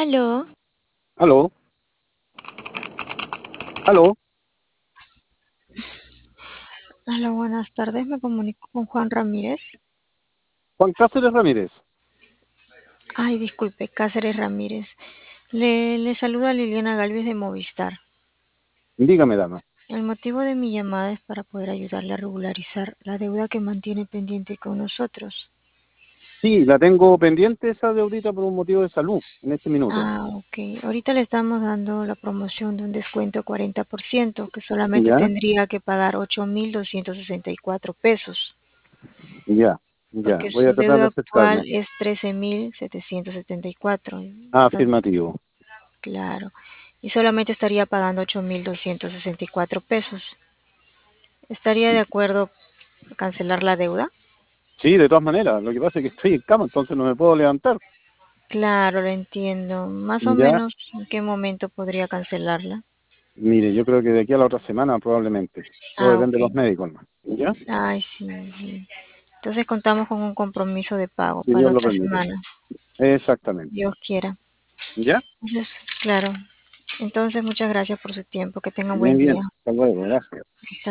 Aló, Aló, aló, aló, buenas tardes. Me comunico con Juan Ramírez. Juan Cáceres Ramírez. Ay, disculpe, Cáceres Ramírez. Le saluda Liliana Galvez de Movistar. Dígame, dama. El motivo de mi llamada es para poder ayudarle a regularizar la deuda que mantiene pendiente con nosotros. Sí, la tengo pendiente esa deudita por un motivo de salud en este minuto. Ok. Ahorita le estamos dando la promoción de un descuento 40%, que solamente Ya, tendría que pagar 8.264 pesos, ya, ya. porque Voy a su tratar de deuda actual acercarme. es 13.774. Entonces, Afirmativo. claro. Y solamente estaría pagando 8.264 pesos. ¿Estaría de acuerdo a cancelar la deuda? Sí, de todas maneras. Lo que pasa es que estoy en cama, entonces no me puedo levantar. Claro, lo entiendo. Más o Ya, menos, ¿en qué momento podría cancelarla? mire, yo creo que de aquí a la otra semana probablemente. Todo depende Ok. de los médicos, ¿no? ¿Ya? Ay, sí, sí. Entonces contamos con un compromiso de pago Si para Dios la lo otra permite. semana, Exactamente. Dios quiera. ¿Ya? Entonces, claro. Entonces, muchas gracias por su tiempo. Que tenga un Muy buen día. bien. Hasta luego. Gracias. Hasta